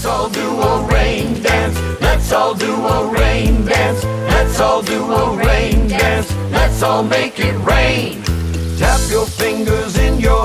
Let's all do a rain dance. Let's all do a rain dance. Let's all do a rain dance. Let's all make it rain. Tap your fingers in your